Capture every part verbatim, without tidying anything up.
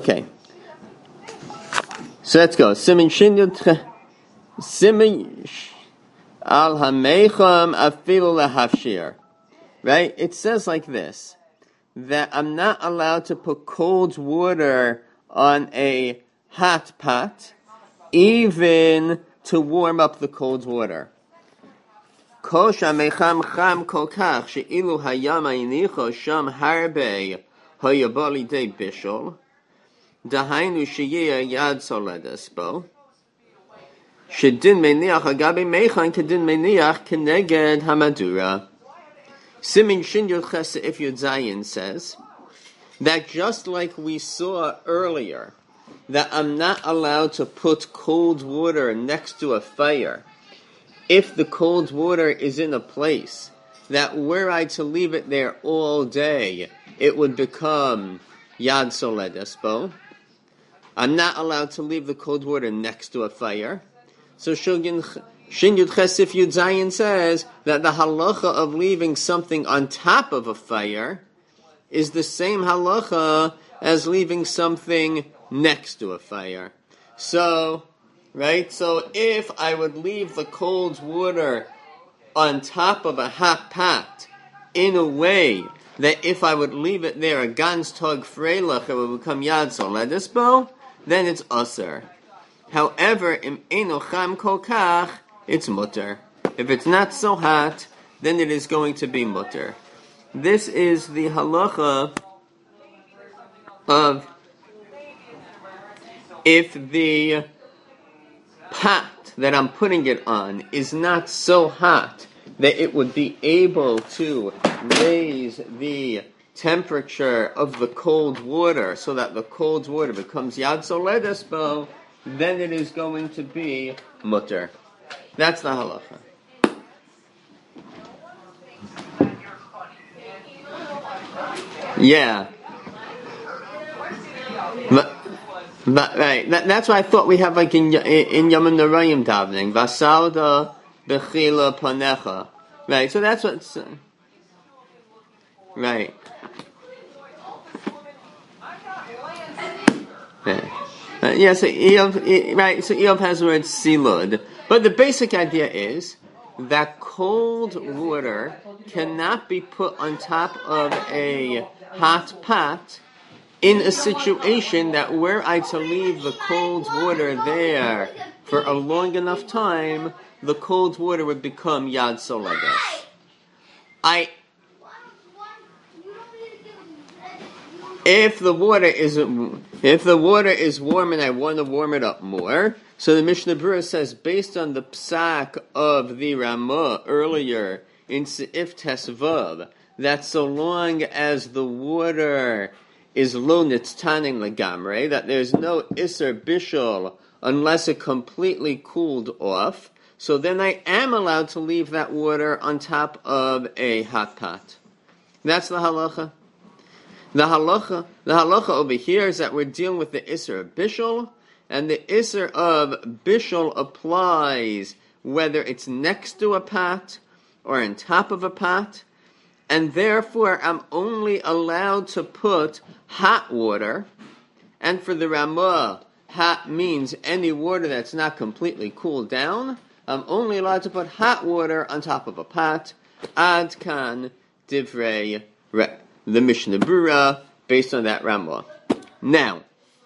Okay. So let's go. Simin Shin Simin Al Hamecham Afilu Lahafshir. Right? It says like this, that I'm not allowed to put cold water on a hot pot, even to warm up the cold water. Kol shamecham cham kol kach she'ilu hayam ayinicho sham harbe hayabali de bishol dahainu sheyeh yad soledes bo shedin meniach agabe mechan kedin meniach keneged hamadura. Simin Shin Yud Ches If Yud Zayin says that just like we saw earlier, that I'm not allowed to put cold water next to a fire if the cold water is in a place that were I to leave it there all day, it would become Yad Soledes Bo. I'm not allowed to leave the cold water next to a fire. So Shogin Shin Yud Ches If Yud Zayin says that the halacha of leaving something on top of a fire is the same halacha as leaving something next to a fire. So, right, so if I would leave the cold water on top of a hot pot in a way that if I would leave it there a ganz tog freilach, it would become Yad Soledes Bo, then it's aser. However, im enocham kol kach, it's mutter. If it's not so hot, then it is going to be mutter. This is the halacha of if the pot that I'm putting it on is not so hot that it would be able to raise the temperature of the cold water so that the cold water becomes Yad Soledes Bo, then it is going to be mutter. That's the halacha. Yeah. But, but right, that, that's why I thought we have like in in Yom Narayim davening, Vasalda bechila panecha. Right, so that's what's uh, right. Right. Uh, yeah, so Eov, right, so Eov has the word silud. But the basic idea is that cold water cannot be put on top of a hot pot in a situation that were I to leave the cold water there for a long enough time, the cold water would become Yad Soledes. I If the water is if the water is warm and I want to warm it up more, so the Mishnah Berurah says, based on the psak of the Ramah earlier in Seif Tesvav, that so long as the water is lo nitztaning legamre, that there's no iser bishul unless it completely cooled off, so then I am allowed to leave that water on top of a hot pot. That's the halacha. The halacha, the halacha over here is that we're dealing with the Isser of Bishul, and the Isser of Bishul applies whether it's next to a pot or on top of a pot, and therefore I'm only allowed to put hot water, and for the Ramah, hot means any water that's not completely cooled down. I'm only allowed to put hot water on top of a pot. Ad kan divrei re. The Mishnah Berurah, based on that Ramah. Now,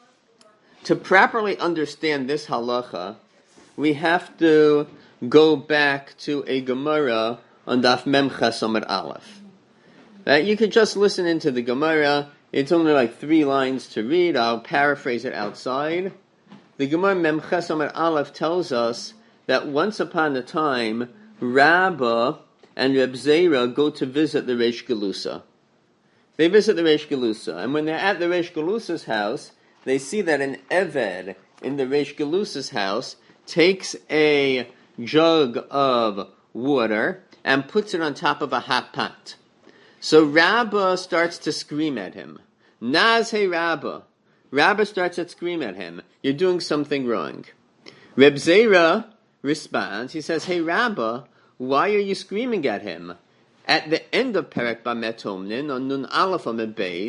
to properly understand this halacha, we have to go back to a Gemara on Daf Mem Ches Amud Aleph. Right? You could just listen into the Gemara. It's only like three lines to read. I'll paraphrase it outside. The Gemara Mem Ches Amud Aleph tells us that once upon a time, Rabbah and Reb Zera go to visit the Reish Galusa. They visit the Reish Galusa, and when they're at the Reish Galusa's house, they see that an Eved in the Reish Galusa's house takes a jug of water and puts it on top of a hot pot. So Rabbah starts to scream at him. Naz hey Rabbah. Rabbah starts to scream at him. You're doing something wrong. Reb Zera responds. He says, hey Rabbah, why are you screaming at him? At the end of Perek Bamet Homnin, on Nun Aleph Amud Beis,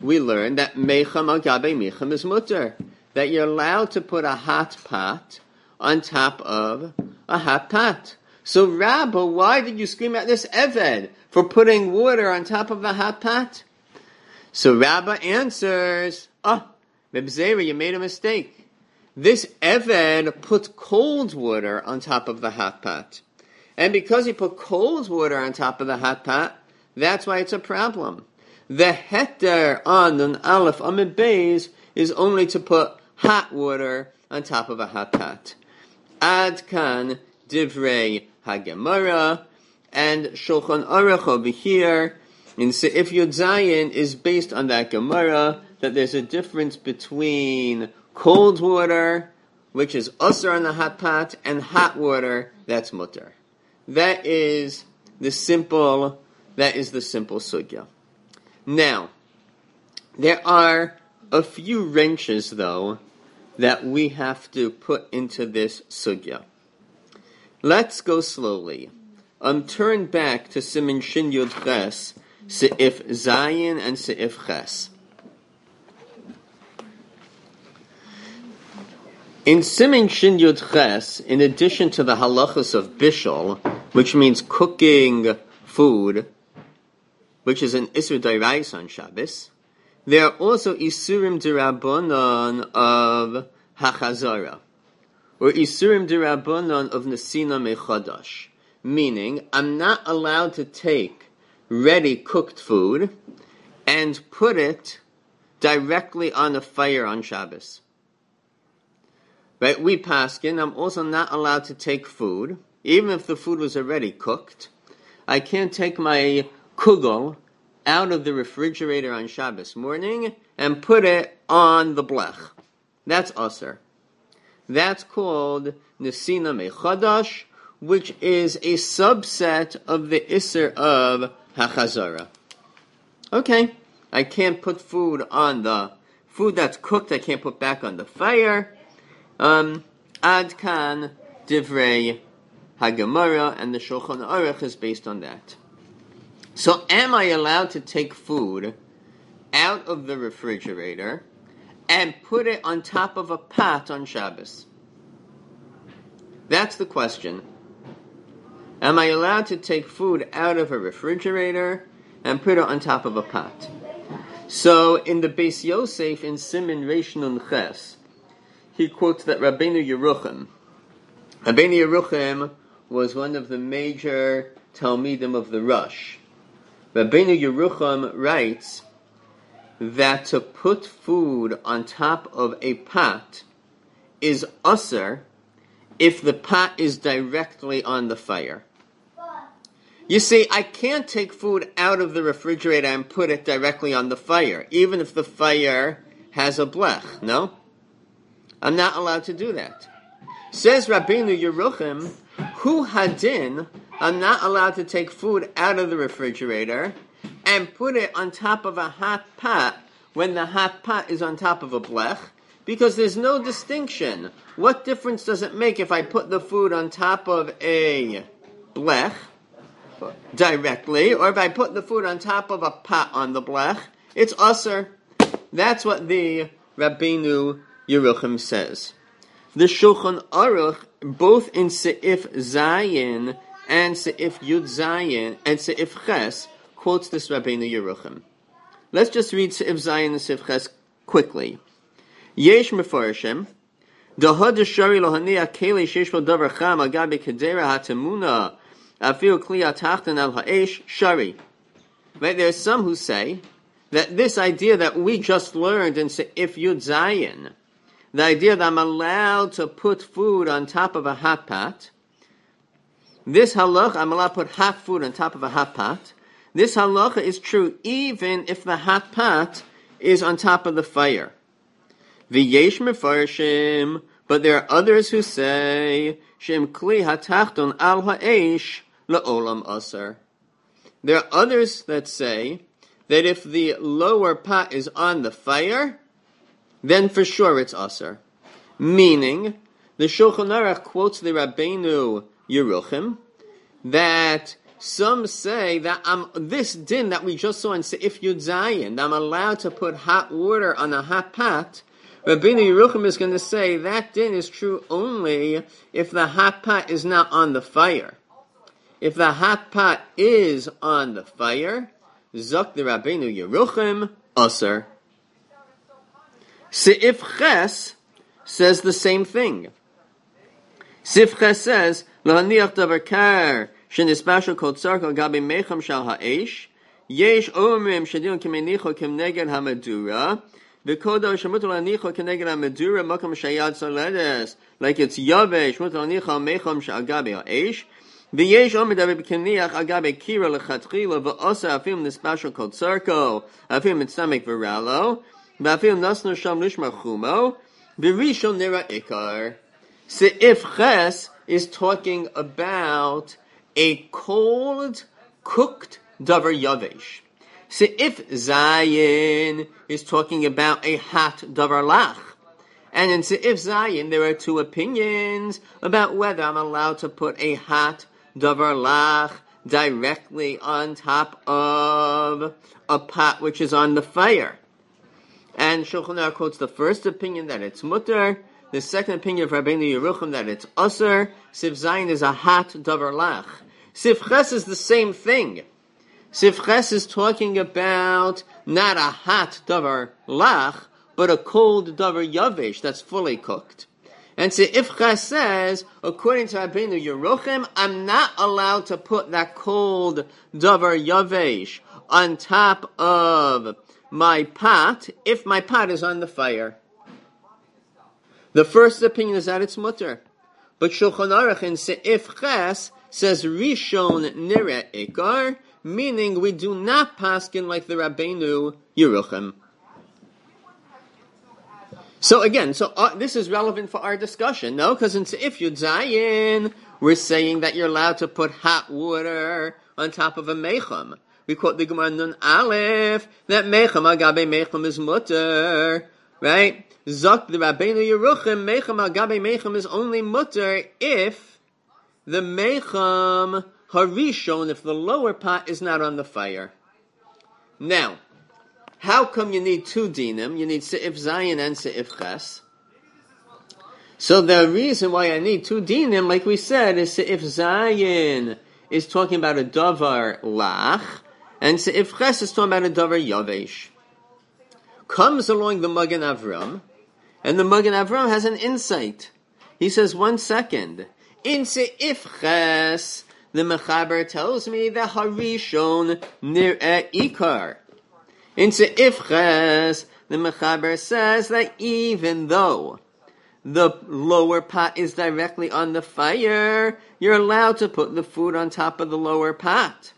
we learn that mecham al gabe mecham is mutter, that you're allowed to put a hot pot on top of a hot pot. So, Rabba, why did you scream at this Eved for putting water on top of a hot pot? So Rabba answers, oh, Mebzera, you made a mistake. This Eved put cold water on top of the hot pot. And because he put cold water on top of the hot pot, that's why it's a problem. The heter on an aleph amid beis is only to put hot water on top of a hot pot. Ad kan divrei hagemara, and Shulchan Aruch over here in Seif Yud Zayin is based on that Gemara that there's a difference between cold water, which is usher on the hot pot, and hot water, that's mutter. That is the simple. That is the simple sugya. Now, there are a few wrenches, though, that we have to put into this sugya. Let's go slowly. Um, turn back to Siman Shin Yud Ches, Seif Zayin and Seif Ches. In Siman Shin Yud Ches, in addition to the halachas of bishul, which means cooking food, which is an Isur D'Oraisa on Shabbos, there are also Isurim D'Rabbanan of Hachazara, or Isurim D'Rabbanan of Nesina Mechadash, meaning I'm not allowed to take ready cooked food and put it directly on a fire on Shabbos. Right? We paskin, I'm also not allowed to take food, even if the food was already cooked. I can't take my kugel out of the refrigerator on Shabbos morning and put it on the blech. That's aser. That's called Nesina Mechadash, which is a subset of the Isser of Hachazara. Okay, I can't put food on the food that's cooked, I can't put back on the fire. Um, Ad kan divrei hagemara, and the Shulchan Aruch is based on that. So am I allowed to take food out of the refrigerator and put it on top of a pot on Shabbos? That's the question. Am I allowed to take food out of a refrigerator and put it on top of a pot? So in the Beis Yosef in Siman Reish Nun Ches, he quotes that Rabbeinu Yerucham. Rabbeinu Yerucham was one of the major Talmidim of the Rush. Rabbeinu Yerucham writes that to put food on top of a pot is usher if the pot is directly on the fire. You see, I can't take food out of the refrigerator and put it directly on the fire, even if the fire has a blech, no? I'm not allowed to do that. Says Rabbeinu Yerucham, Hu hadin, I'm not allowed to take food out of the refrigerator and put it on top of a hot pot when the hot pot is on top of a blech, because there's no distinction. What difference does it make if I put the food on top of a blech directly, or if I put the food on top of a pot on the blech? It's usher. That's what the Rabbeinu Yerucham says. The Shulchan Aruch, both in Seif Zayin and Seif Yud Zayin and Seif Ches, quotes this Rabbeinu Yerucham. Let's just read Seif Zayin and Seif Ches quickly. Yesh mefarshim, dahad shari lohania keli sheish lo davar cham agabe kedera hatemuna afil kli atachtan al haesh shari. Right, there are some who say that this idea that we just learned in Seif Yud Zayin, the idea that I'm allowed to put food on top of a hot pot, this halacha, I'm allowed to put hot food on top of a hot pot, this halacha is true even if the hot pot is on top of the fire. V'yesh mefarshim, but there are others who say, Shem kli hatachton al ha'esh la'olam asar. There are others that say that if the lower pot is on the fire, then for sure it's asar. Meaning, the Shulchan Aruch quotes the Rabbeinu Yerucham that some say that I'm, this din that we just saw in Seif Yud Zayin, that I'm allowed to put hot water on a hot pot, Rabbeinu Yerucham is going to say that din is true only if the hot pot is not on the fire. If the hot pot is on the fire, Zok the Rabbeinu Yerucham, Aser. Seif Ches says the same thing. Seif Ches says, L'haniach davar kar, shenisbashal kol tzarko gabi mecham shal ha'esh, yesh omrim shadil kemenicho kemneged hamadura, v'kodo shemutal anicho kemneged hamadura makam shayad soledes, like it's yavesh, mutal anicho mecham shal gabi ha'esh, v'yesh omrim davar kemniach agabi kira lechatchila, v'osa afim nisbashal kol tzarko, afim mitzamek v'ralo, v'afim nasnu sham lishma chumo, v'rishon nira ikar. Seif Ches is talking about a cold, cooked davar yavesh. Seif Zayin is talking about a hot davar lach. And in Seif Zayin, there are two opinions about whether I'm allowed to put a hot davar lach directly on top of a pot which is on the fire. And Shulchan Aruch quotes the first opinion that it's mutter, the second opinion of Rabbeinu Yerucham that it's Aser. Seif Zayin is a hot davar lach. Seif Ches is the same thing. Seif Ches is talking about not a hot davar lach, but a cold davar yavesh that's fully cooked. And Seif Ches says, according to Rabbeinu Yerucham, I'm not allowed to put that cold davar yavesh on top of my pot if my pot is on the fire. The first opinion is that it's mutter. But Shulchan Aruch in Seif Ches says Rishon Nire Ikar, meaning we do not paskin like the Rabbeinu Yerucham. So again, so uh, this is relevant for our discussion, no? Because in Seif Yud Zayin, we're saying that you're allowed to put hot water on top of a mecham. We quote the Gemara Nun Aleph, that mecham agabe mecham is mutter, right? Zok the Rabbeinu Yerucham, mecham agabe mecham is only mutter if the mecham harishon, if the lower pot is not on the fire. Now, how come you need two dinim? You need Seif Zayin and Seif Ches. So the reason why I need two dinim, like we said, is Seif Zayin is talking about a davar lach, and Seif Ches is talking about a davar yavesh. Comes along the Magen Avram, and the Magen Avram has an insight. He says, one second. In Seif Ches, the Mechaber tells me that Harishon Nir'eh Ikar. In Seif Ches, the Mechaber says that even though the lower pot is directly on the fire, you're allowed to put the food on top of the lower pot.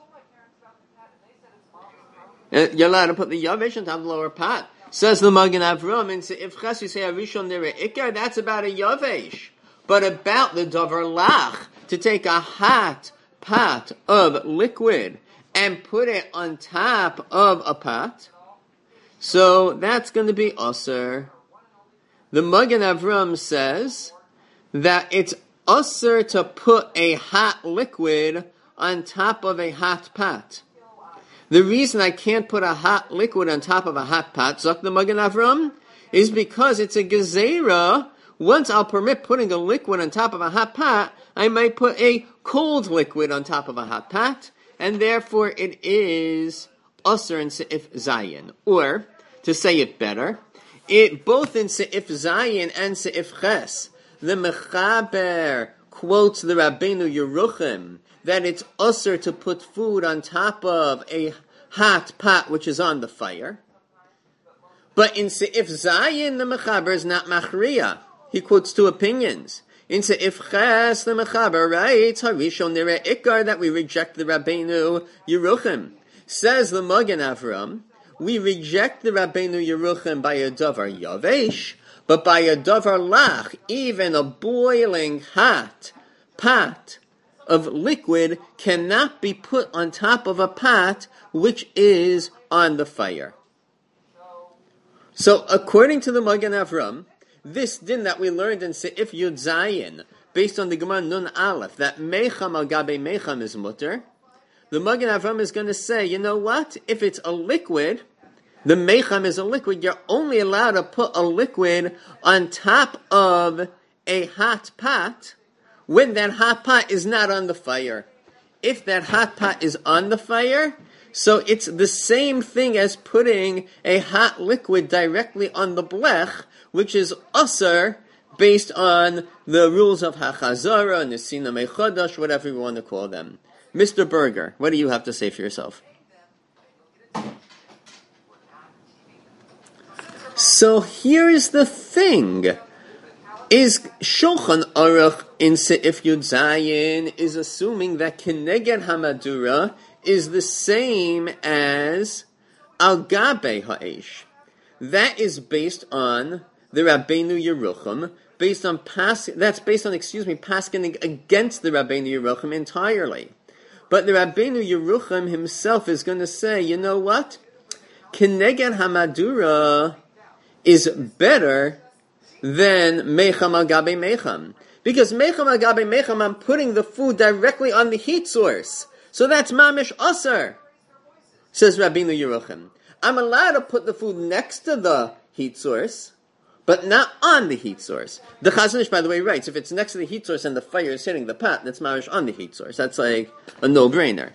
You're allowed to put the yavesh on top of the lower pot. Says the Magen Avram, in Seif Ches you say Harishon Nir'eh Ikar, that's about a yavesh. But about the davar lach, to take a hot pot of liquid and put it on top of a pot, so that's going to be aser. The Magen Avram says that it's aser to put a hot liquid on top of a hot pot. The reason I can't put a hot liquid on top of a hot pot, Zok the Magen Avram, is because it's a gezerah. Once I'll permit putting a liquid on top of a hot pot, I might put a cold liquid on top of a hot pot, and therefore it is aser in Seif Zayin. Or, to say it better, it both in Seif Zayin and Seif Ches, the Mechaber quotes the Rabbeinu Yerucham that it's aser to put food on top of a hot pot which is on the fire. But in Seif Zayin, the Mechaber is not machriya. He quotes two opinions. In Seif Ches, the Mechaber writes, Harishon Nir'eh Ikar, that we reject the Rabbeinu Yerucham. Says the Magen Avram, we reject the Rabbeinu Yerucham by a davar yavesh, but by a davar lach, even a boiling hot pot of liquid cannot be put on top of a pot which is on the fire. So, according to the Magen Avram, this din that we learned in Seif Yud Zayin, based on the Gemara Nun Aleph, that mecham al gabe mecham is mutter, the Magen Avram is going to say, you know what? If it's a liquid, the mecham is a liquid, you're only allowed to put a liquid on top of a hot pot when that hot pot is not on the fire. If that hot pot is on the fire, so it's the same thing as putting a hot liquid directly on the blech, which is usher based on the rules of Hachazara, Nesina Mechodash, whatever you want to call them. Mister Berger, what do you have to say for yourself? So here's the thing. Is Shulchan Aruch in Seif Yud Zayin is assuming that Keneged Hamadura is the same as Al Gabe Ha'esh. That is based on the Rabbeinu Yerucham, based on pas, that's based on, excuse me, paskening against the Rabbeinu Yerucham entirely. But the Rabbeinu Yerucham himself is going to say, you know what? Keneged Hamadura is better than Mecham al Gabe Mecham. Because Mecham al Gabe Mecham, I'm putting the food directly on the heat source. So that's Mamish Aser, says Rabbeinu Yerucham. I'm allowed to put the food next to the heat source, but not on the heat source. The Chazon Ish, by the way, writes, if it's next to the heat source and the fire is hitting the pot, that's Mamish on the heat source. That's like a no-brainer.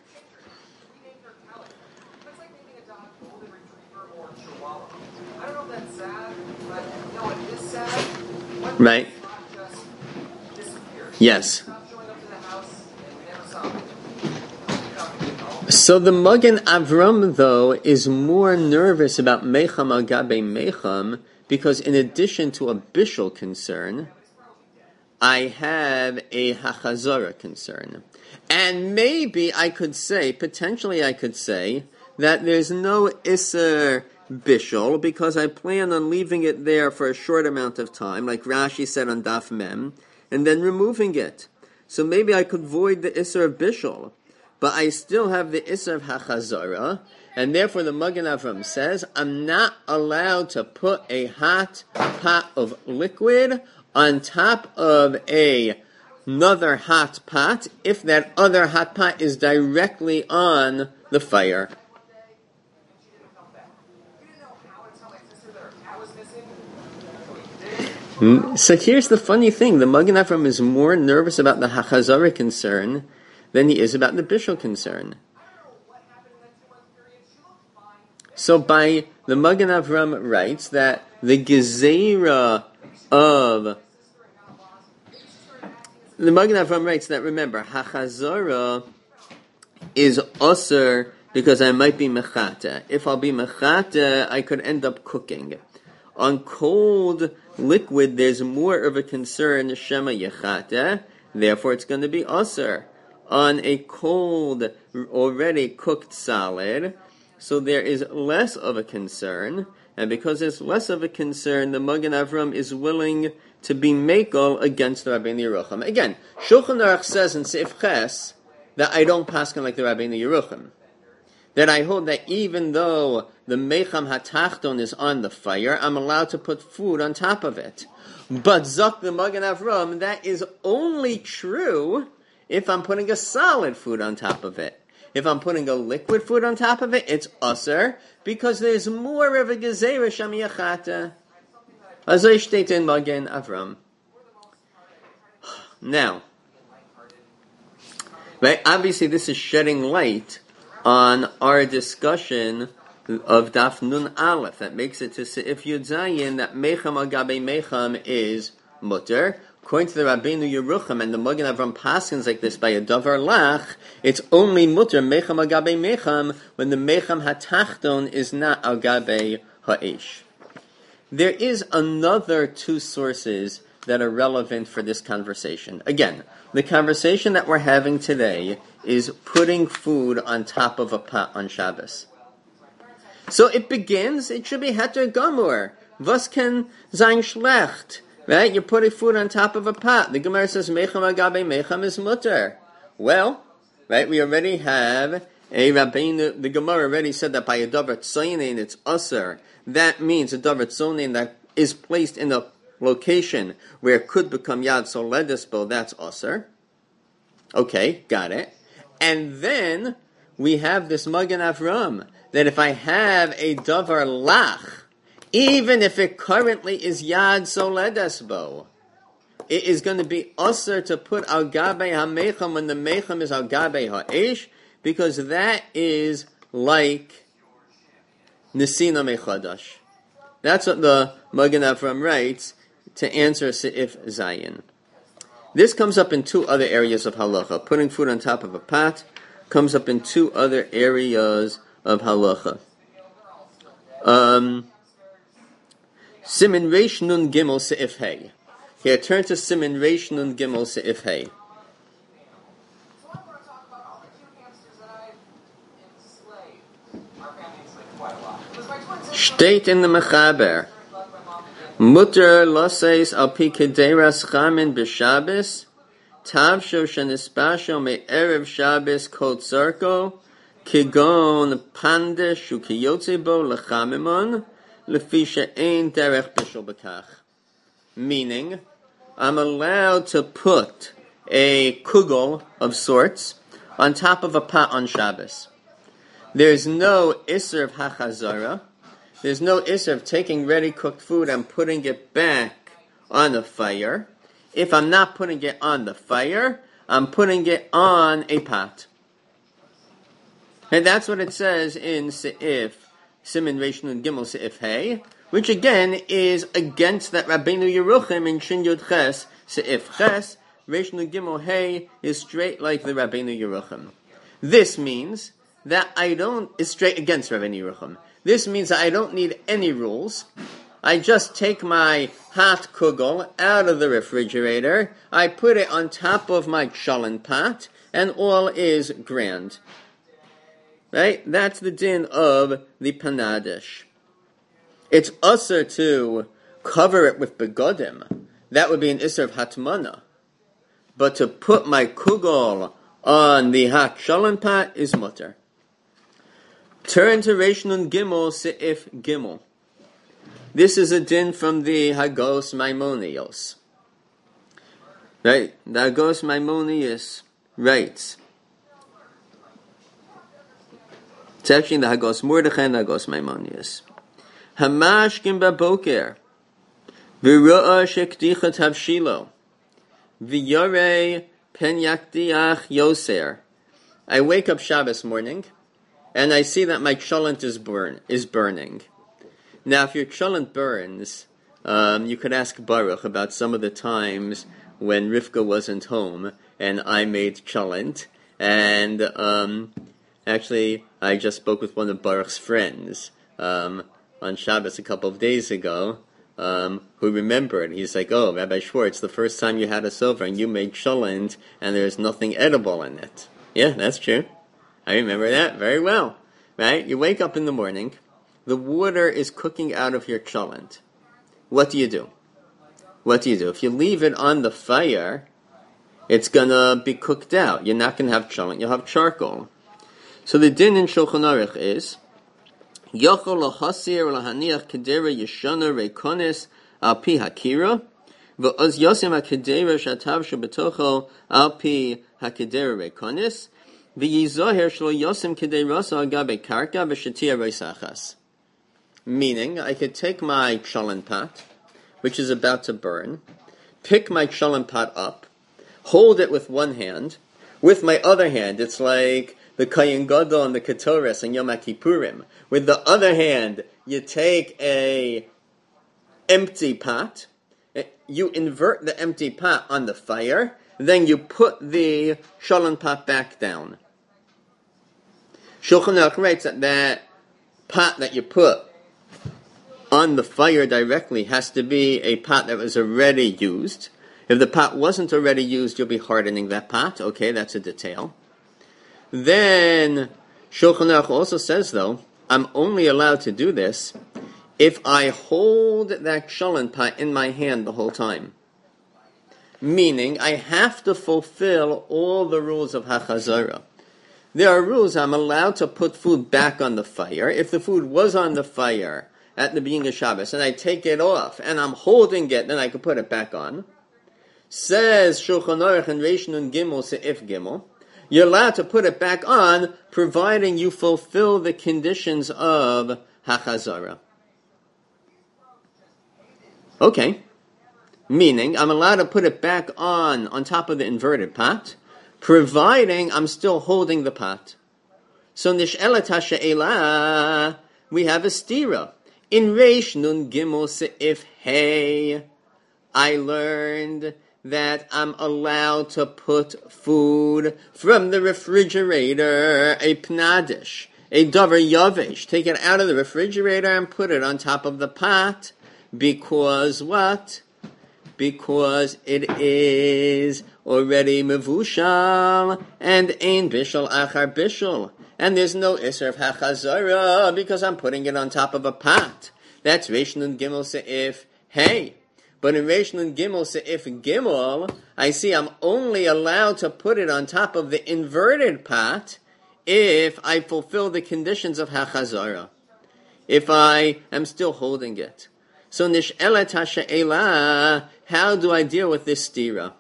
Right? Yes. So the Magen Avram, though, is more nervous about Mecham al Gabe Mecham because in addition to a bishul concern, I have a Hachazara concern. And maybe I could say, potentially I could say, that there's no Isser bishul because I plan on leaving it there for a short amount of time, like Rashi said on Daf Mem, and then removing it. So maybe I could void the Isser of bishul, but I still have the Isser of Hachazara, and therefore the Magen Avram says, I'm not allowed to put a hot pot of liquid on top of a, another hot pot if that other hot pot is directly on the fire. So here's the funny thing. The Magen Avram is more nervous about the Hachazara concern than he is about the bishul concern. So by the Magen Avram writes that the Gezerah of the Magen Avram writes that, remember, Hachazara is Osir because I might be Mechata. If I'll be Mechata, I could end up cooking. On cold liquid, there's more of a concern, Shema Yechata, therefore it's going to be Osir. On a cold, already cooked solid, so there is less of a concern, and because there's less of a concern, the Magen Avram is willing to be mekel against the Rabbeinu Yerucham. Again, Shulchan Aruch says in Seif Ches that I don't paskin like the Rabbeinu Yerucham. That I hold that even though the Mecham HaTachton is on the fire, I'm allowed to put food on top of it. But Zok the Magen Avram, that is only true if I'm putting a solid food on top of it. If I'm putting a liquid food on top of it, it's Aser, because there's more of a Gezerah Sham Yachata. Azay shteit in Magen Avram. Now, right, obviously this is shedding light on our discussion of Daf Nun Aleph. That makes it to Seif Yud Zayin that Mecham al Gabe Mecham is mutter. According to the Rabbeinu Yerucham and the Magen Avram paskins like this by a davar lach, it's only mutter Mecham al Gabe Mecham when the Mecham HaTachton is not al Gabe Ha'esh. There is another two sources that are relevant for this conversation. Again, the conversation that we're having today is putting food on top of a pot on Shabbos. So it begins, it should be heter gamur. Was ken sein schlecht? Right? You're putting food on top of a pot. The Gemara says, Mecham agabe mecham is mutter. Well, right, we already have a Rabbeinu, the Gemara already said that by a davar tzoyin it's usher. That means a davar tzoyin that is placed in a location where it could become yad soledesbo, that's usher. Okay, got it. And then we have this Magen Avram, that if I have a davar lach, even if it currently is yad soledesbo, it is going to be usher to put al gabe ha-mecham when the mecham is al gabe ha-esh, because that is like Nesina Mechadash. That's what the Magen Avram writes to answer Se'if Zayin. This comes up in two other areas of halacha. Putting food on top of a pot comes up in two other areas of halacha. Um, Simin Reish Nun Gimel Se'if Hey. Here, turn to Simin Reish Nun Gimel Se'if Hey. State in the Mechaber, Mutter loseis al pi kederas chamin b'Shabbos, tavsho shenispasho me erev Shabbos kol tzarko, kigon pandish ukiyotze bo lechamimon, lefi she'ein derech bishul b'kach. Meaning, I'm allowed to put a kugel of sorts on top of a pot on Shabbos. There's no isser of hachazara. There's no issue of taking ready cooked food and putting it back on the fire. If I'm not putting it on the fire, I'm putting it on a pot. And that's what it says in Se'if, Simin Reish Nun Gimel Se'if Hey, which again is against that Rabbeinu Yeruchim in Shin Yud Ches, Se'if Ches, Reish Nun Gimel Hey is straight like the Rabbeinu Yeruchim. This means that I don't, is straight against Rabbeinu Yeruchim. This means that I don't need any rules. I just take my hot kugel out of the refrigerator, I put it on top of my cholent pot, and all is grand. Right? That's the din of the panadish. It's usher to cover it with begodim. That would be an isser of hatmana. But to put my kugel on the hot cholent pot is mutter. Turn to Reish Nun Gimel Se'if Gimel. This is a din from the Hagos Maimonios. Right? The Hagos Maimonios writes. It's actually in the Hagos Mordechai and the Hagos Maimonios. Hamashkim baboker. V'ru'a shekdichat havshilo. V'yorei pen yakdiach yoser. I wake up Shabbos morning, and I see that my cholent is burn is burning. Now, if your cholent burns, um, you could ask Baruch about some of the times when Rivka wasn't home and I made cholent. And um, actually, I just spoke with one of Baruch's friends um, on Shabbos a couple of days ago, um, who remembered. He's like, "Oh, Rabbi Schwartz, the first time you had us over and you made cholent, and there's nothing edible in it." Yeah, that's true. I remember that very well, right? You wake up in the morning, the water is cooking out of your cholent. What do you do? What do you do? If you leave it on the fire, it's going to be cooked out. You're not going to have cholent, you'll have charcoal. So the din in Shulchan Aruch is, Yochol lahasir lahaniach kedera yeshana reikonis al pi hakira, v'oz yosim hakedera shatav shebetocho al pi hakedera reikonis, meaning, I could take my cholent pot, which is about to burn, pick my cholent pot up, hold it with one hand, with my other hand, it's like the Kohen Gadol and the Ketores and Yom HaKippurim. With the other hand, you take a empty pot, you invert the empty pot on the fire, then you put the cholent pot back down. Shulchan Aruch writes that that pot that you put on the fire directly has to be a pot that was already used. If the pot wasn't already used, you'll be hardening that pot. Okay, that's a detail. Then Shulchan Aruch also says, though, I'm only allowed to do this if I hold that cholent pot in my hand the whole time. Meaning, I have to fulfill all the rules of Hachazara. There are rules. I'm allowed to put food back on the fire. If the food was on the fire at the beginning of Shabbos and I take it off and I'm holding it, then I can put it back on. Says Shulchan Aruch in Reish Nun Gimel Se'if Gimel, You're allowed to put it back on, providing you fulfill the conditions of hachazara. Okay. Meaning, I'm allowed to put it back on, on top of the inverted pot, providing I'm still holding the pot. So, nish'elet ha'she'ela, we have a stira. In Reish Nun Gimel Se'if Hey, I learned that I'm allowed to put food from the refrigerator, a pnadish, a davar yavesh, take it out of the refrigerator and put it on top of the pot, because what? Because it is already mevushal, and ein bishul achar bishul. And there's no iser of hachazara, because I'm putting it on top of a pot. That's Reish Nun Gimel Se'if Hey. But in Reish Nun Gimel Se'if Gimel, I see I'm only allowed to put it on top of the inverted pot if I fulfill the conditions of hachazara. If I am still holding it. So nish'elet ha'she'ela, how do I deal with this stira?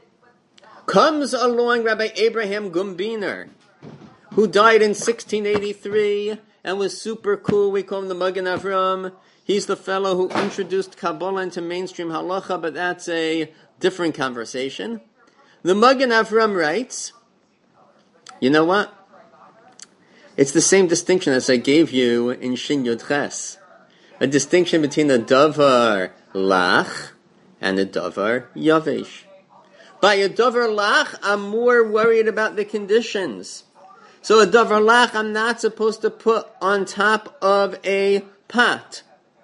Comes along Rabbi Abraham Gumbiner, who died in sixteen eighty-three and was super cool. We call him the Magen Avram. He's the fellow who introduced Kabbalah into mainstream halacha, but that's a different conversation. The Magen Avram writes, you know what? It's the same distinction as I gave you in Shin Yud Ches. A distinction between a davar lach and a davar yavesh. By a davar lach, I'm more worried about the conditions. So a davar lach, I'm not supposed to put on top of a pot.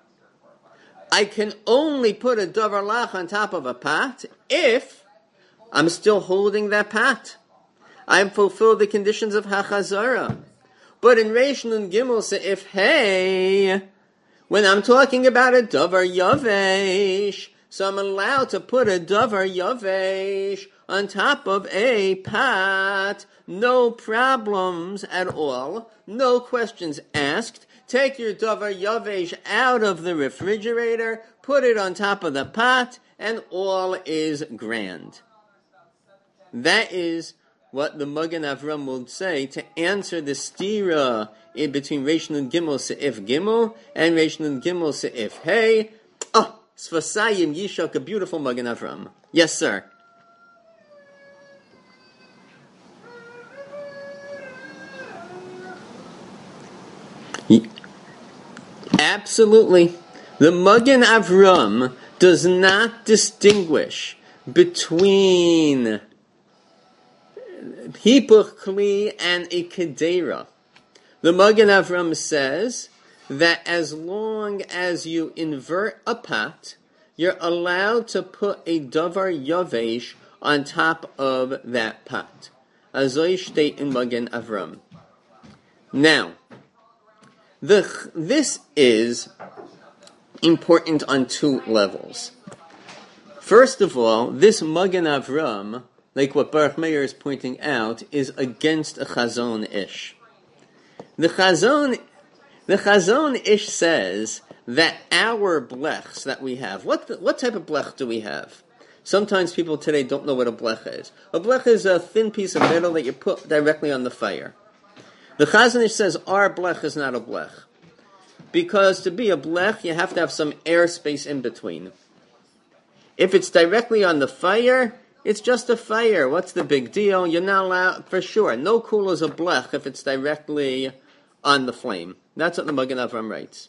I can only put a davar lach on top of a pot if I'm still holding that pot. I've fulfilled the conditions of hachazara. But in Reish Nun Gimel Se'if Hey, when I'm talking about a davar yavesh, so I'm allowed to put a davar yavesh on top of a pot. No problems at all. No questions asked. Take your davar yavesh out of the refrigerator, put it on top of the pot, and all is grand. That is what the Magen Avram will say to answer the stira in between Reish Nun Gimel Se'if Gimel and Reish Nun Gimel Se'if Hey. Oh, Sfasayim Yishak, a beautiful Magen Avram. Yes, sir. Absolutely. The Magen Avram does not distinguish between hipuch kli and a kedera. The Magen Avram says that as long as you invert a pot, you're allowed to put a davar yavesh on top of that pot. Azoy state in Magen Avram. Now, the, this is important on two levels. First of all, this Magen Avram, like what Baruch Meir is pointing out, is against a Chazon Ish. The Chazon, the Chazon Ish says that our blechs that we have, what the, what type of blech do we have? Sometimes people today don't know what a blech is. A blech is a thin piece of metal that you put directly on the fire. The Chazon Ish says our blech is not a blech. Because to be a blech, you have to have some airspace in between. If it's directly on the fire, it's just a fire. What's the big deal? You're not allowed, for sure. No cool is a blech if it's directly on the flame. That's what the Magen Avram writes.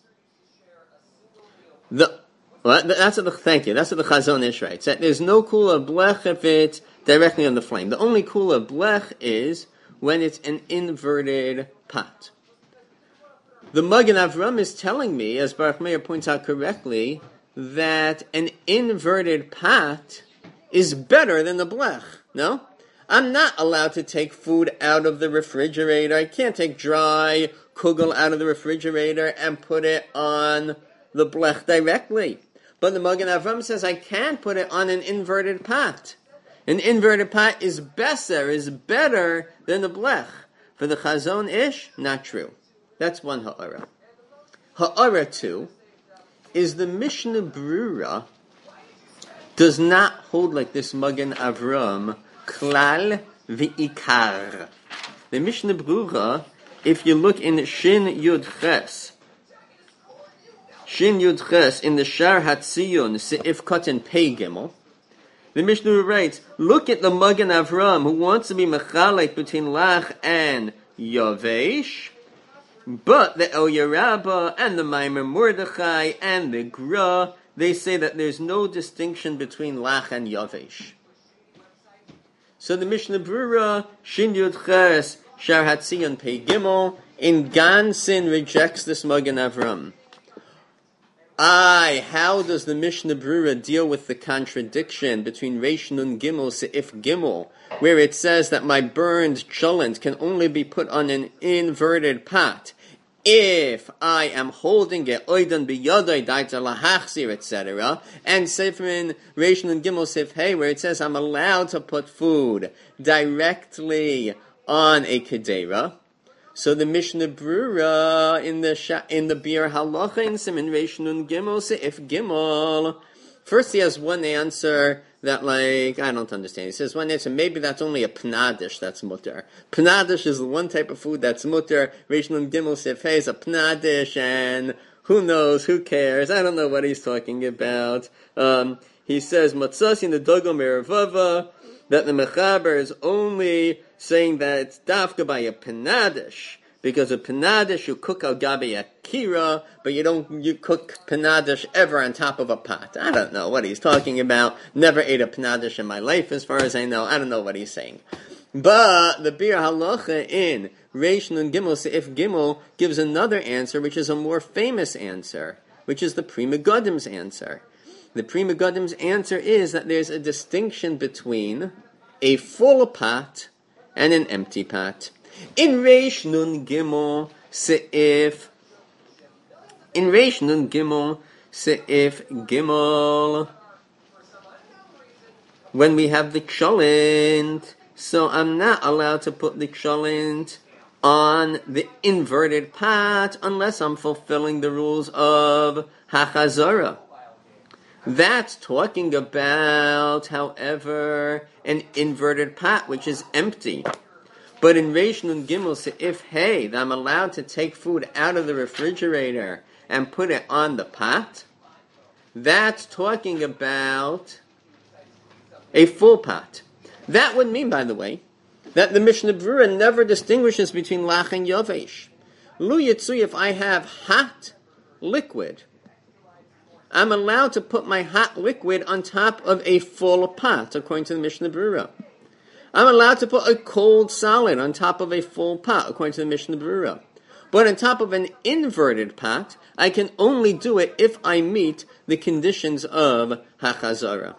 The well, that's what the thank you. That's what the Chazon Ish writes. That there's no cool of blech if it's directly on the flame. The only cool of blech is when it's an inverted pot. The Magen Avram is telling me, as Baruch Meir points out correctly, that an inverted pot is better than the blech. No? I'm not allowed to take food out of the refrigerator. I can't take dry kugel out of the refrigerator and put it on the blech directly. But the Magen Avram says I can put it on an inverted pot. An inverted pot is beser, is better than the blech. For the Chazon Ish, not true. That's one ha'ara. Ha'ara two is the Mishnah Brura does not hold like this Magen Avram klal v'ikar. The Mishnah Berurah, if you look in Shin Yud Ches, Shin Yud Ches in the Shar Hatziyun Seif Katan Pei Gimel, the Mishnah writes, look at the Magen Avram who wants to be mechalek between Lach and Yavesh, but the El Yerabah and the Maimer Mordechai and the Gra, they say that there's no distinction between Lach and Yavesh. So the Mishnah Berurah, Shin Yud Ches, Shar Hatzion Pei Gimel, in Gansin rejects this Magen Avram. Aye, how does the Mishnah Berurah deal with the contradiction between Reish Nun Gimel Seif Gimel, where it says that my burned cholent can only be put on an inverted pot if I am holding it oidan biyadai daita lahachzir, et cetera, and Seferin Reish Nun Gimel Seif Hey, where it says I'm allowed to put food directly on a kedera. So the Mishnah Berurah in the Sha- in the Bir Halacha in Simin Reish Nun Gimel Seif Gimel, first he has one answer that, like, I don't understand. He says one answer, maybe that's only a pnadish that's mutter. Pnadish is the one type of food that's mutter. Reish Nun Gimel Seif Hey is a pnadish, and who knows, who cares? I don't know what he's talking about. Um, he says matzas in the Dogom Eravava, that the Mechaber is only saying that it's dafka by a penadish, because a penadish you cook al gabi a kira, but you don't you cook penadish ever on top of a pot. I don't know what he's talking about. Never ate a penadish in my life, as far as I know. I don't know what he's saying. But the Bir Halacha in Reish Nun Gimel Seif Gimel gives another answer, which is a more famous answer, which is the Pri Megadim's answer. The Pri Megadim's answer is that there's a distinction between a full pot and an empty pot. In Reish Nun Gimel Seif, in Reish Nun Gimel Seif Gimel, when we have the cholent, so I'm not allowed to put the cholent on the inverted pot unless I'm fulfilling the rules of Hachazara. That's talking about, however, an inverted pot, which is empty. But in Reish Nun Gimel Seif Hey, that I'm allowed to take food out of the refrigerator and put it on the pot, that's talking about a full pot. That would mean, by the way, that the Mishnah Berurah never distinguishes between Lach and Yavesh. Lu Yitzui, if I have hot liquid, I'm allowed to put my hot liquid on top of a full pot, according to the Mishnah Berurah. I'm allowed to put a cold solid on top of a full pot, according to the Mishnah Berurah. But on top of an inverted pot, I can only do it if I meet the conditions of Hachazara.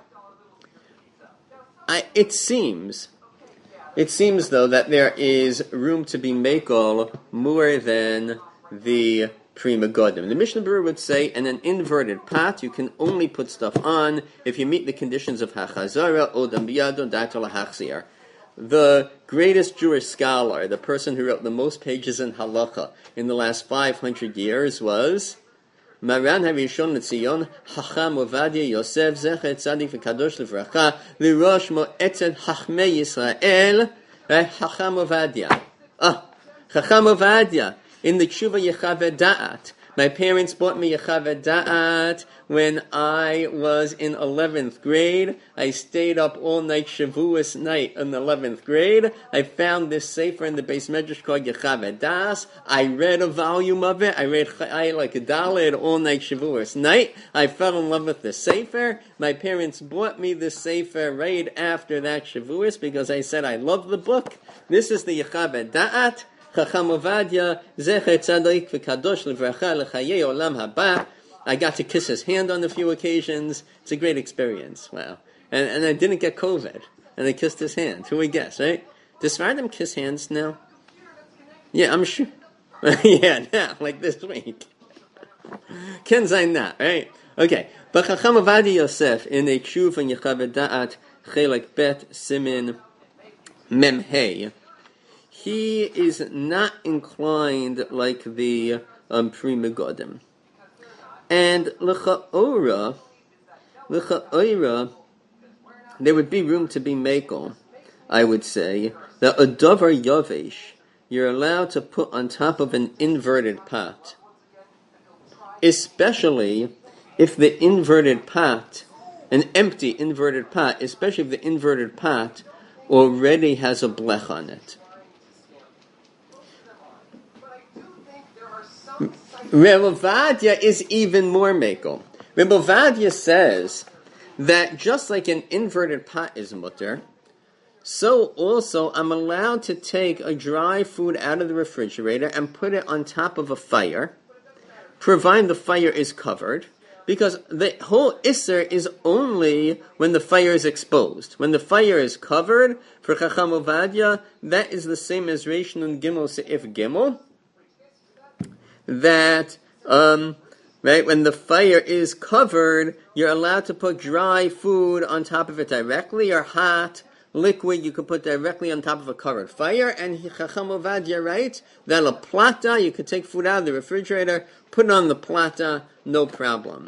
I, it seems, it seems though that there is room to be makel more than the Pri Megadim. The Mishnah Berurah would say, in an inverted pot, you can only put stuff on if you meet the conditions of Hachazara, Odam Biyado, Dato Lahachzir. The greatest Jewish scholar, the person who wrote the most pages in Halacha in the last five hundred years, was Maran HaRishon LeZion, Chacham Ovadia Yosef, Zecher Tzadik V'Kadosh L'Vracha, L'Rosh Mo'etzet Chachmei Yisrael, Chacham Ovadia. Ah, Chacham Ovadia. In the Tshuva Yechaveh Da'at. My parents bought me Yechaveh Da'at when I was in eleventh grade. I stayed up all night, Shavuos night in eleventh grade. I found this sefer in the Beis Medrash called Yechaveh Das. I read a volume of it. I read I like a Daled all night, Shavuos night. I fell in love with the sefer. My parents bought me the sefer right after that Shavuos because I said I love the book. This is the Yechaveh Da'at. Chacham Ovadia, Zecher Tzadik V'Kadosh L'Vracha L'Chayei Olam Haba. I got to kiss his hand on a few occasions. It's a great experience. Wow. And and I didn't get COVID. And I kissed his hand. Who would guess, right? Does Sfardim kiss hands now? Yeah, I'm sure. yeah, now, like this week. Ken Zayin not, right? Okay. But Chacham Ovadia Yosef, in a Tshuva in Yechaveh Da'at, Chelek Bet Simin Mem Hey, he is not inclined like the um, Pri Megadim. And l'cha'ora, l'cha'ora, there would be room to be makel. I would say, that a davar yavesh, you're allowed to put on top of an inverted pot. Especially if the inverted pot, an empty inverted pot, especially if the inverted pot already has a blech on it. Rebbe Ovadia is even more makel. Rebbe Ovadia says that just like an inverted pot is mutter, so also I'm allowed to take a dry food out of the refrigerator and put it on top of a fire, provided the fire is covered, because the whole Isser is only when the fire is exposed. When the fire is covered, for Chacham Ovadia, that is the same as Reish Nun Gimel Seif Gimel, that, um, right, when the fire is covered, you're allowed to put dry food on top of it directly, or hot liquid you could put directly on top of a covered fire, and Chacham Ovadia writes that a plata, you could take food out of the refrigerator, put it on the plata, no problem.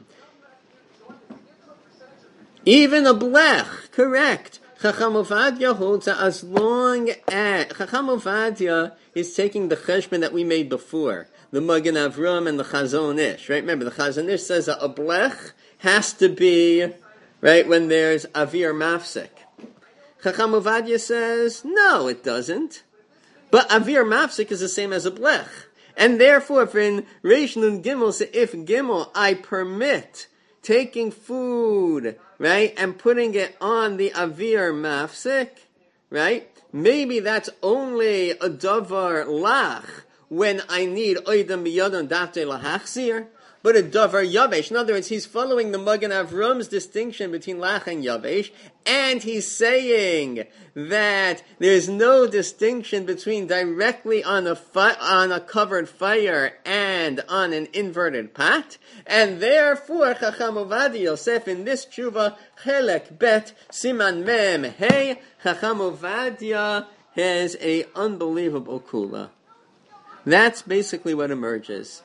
Even a blech, correct. Chacham Ovadia holds that as long as Chacham Ovadia is taking the cheshbon that we made before, the Magen Avram and the Chazon Ish, right? Remember, the Chazon Ish says that a blech has to be, right, when there's avir mafsek. Chacham Ovadia says, no, it doesn't. But avir mafsek is the same as a blech. And therefore, if in Reish Nun Gimel Seif Gimel, I permit taking food, right, and putting it on the avir mafsek, right, maybe that's only a davar lach, when I need oidam biyadon dafte lahachzir, but a davar yavesh. In other words, he's following the Magen Avram's distinction between lach and yavesh, and he's saying that there's no distinction between directly on a fi- on a covered fire and on an inverted pot, and therefore Chacham Ovadia Yosef in this tshuva Chelek Bet Siman Mem Hey, Chacham Ovadia has a unbelievable kula. That's basically what emerges.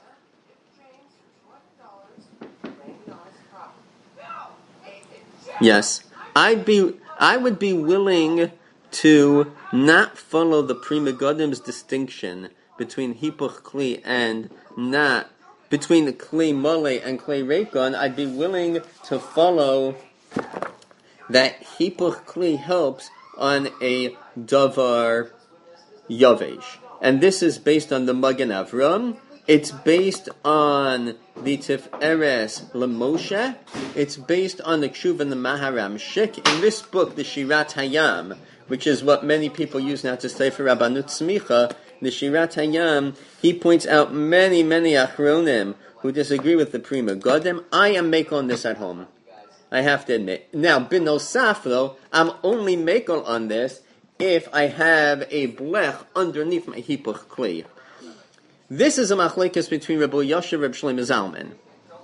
Yes, I'd be, I would be willing to not follow the Pri Megadim's distinction between hipuch kli and not, between the kli mole and kli reikon. I'd be willing to follow that hipuch kli helps on a davar yavesh. And this is based on the Magen Avram. It's based on the Tiferet LeMoshe. It's based on the Tshuva and the Maharam Shik. In this book, the Shirat Hayam, which is what many people use now to say for Rabbanut Smicha, the Shirat Hayam, he points out many, many Achronim who disagree with the Pri Megadim. I am making on this at home, I have to admit. Now, Binosaf, though, I'm only making on this if I have a blech underneath my hipuch kli. This is a machlekes between Rabbi Yoshe and Rabbi Shlomo Zalman.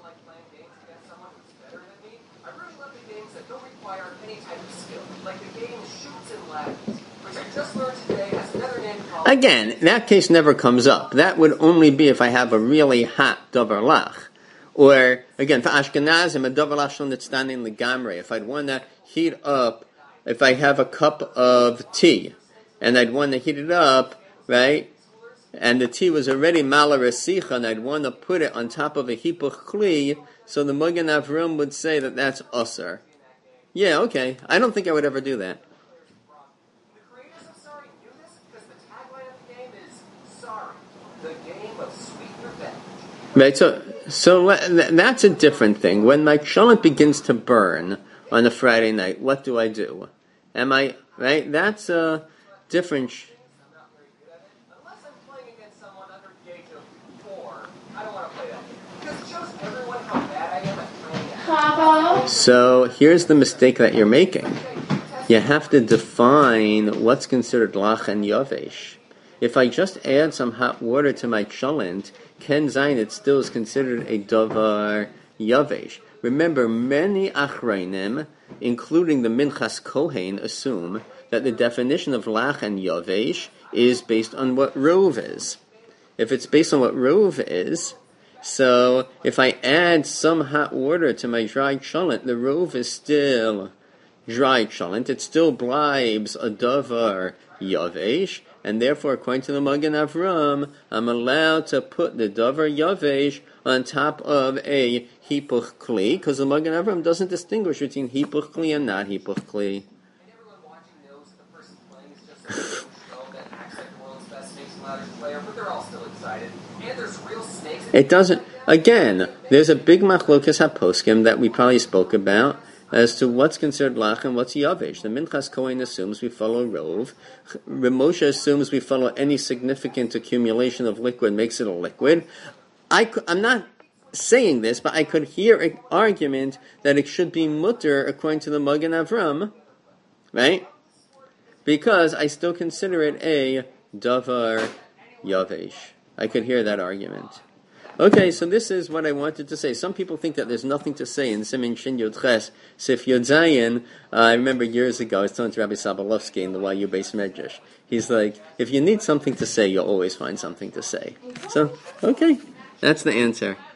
Again, that case never comes up. That would only be if I have a really hot davar lach. Or, again, for Ashkenazim, a davar lach shon that's standing legamre. If I'd want to heat up, if I have a cup of tea, and I'd want to heat it up, right, and the tea was already malarasicha, and I'd want to put it on top of a hipuch kli, so the Magen Avram would say that that's usher. Yeah, okay. I don't think I would ever do that. The creators of Sorry knew this because the tagline of the game is Sorry, the game of sweet revenge. Right, so so that's a different thing. When my cholent begins to burn on a Friday night, what do I do? Am I, right? That's a different... Sh- Unless I'm playing against someone under the age of four, I don't want to play that game. Because it shows everyone how bad I am at playing. So here's the mistake that you're making. You have to define what's considered lach and yavesh. If I just add some hot water to my cholent, ken zayin, it still is considered a davar yavesh. Remember, many achrayim, including the Minchas Kohen, assume that the definition of lach and yavesh is based on what rov is. If it's based on what rov is, so if I add some hot water to my dry cholent, the rov is still dry cholent, it still blibes a davar yavesh, and therefore, according to the Magen Avram, I'm allowed to put the davar yavesh on top of a hipuch kli, because the Magen Avram doesn't distinguish between hipuch kli and not hipuch kli. And everyone watching knows the person playing is just a show that acts like the world's best Snakes and Ladders player, but they're all still excited. And there's real snakes. It doesn't. Again, there's a big machlokas haposkim that we probably spoke about as to what's considered lach and what's yavesh. The Minchas Kohen assumes we follow rov. Moshe assumes we follow any significant accumulation of liquid makes it a liquid. I, I'm not saying this, but I could hear an argument that it should be mutter according to the Magen Avram, right? Because I still consider it a davar yavesh. I could hear that argument. Okay, so this is what I wanted to say. Some people think that there's nothing to say in Simin Shin Yod Ches, Sif Yod Zayin. Uh, I remember years ago, I was talking to Rabbi Sabalovsky in the Y U Beis Medrash. He's like, if you need something to say, you'll always find something to say. So, okay, that's the answer.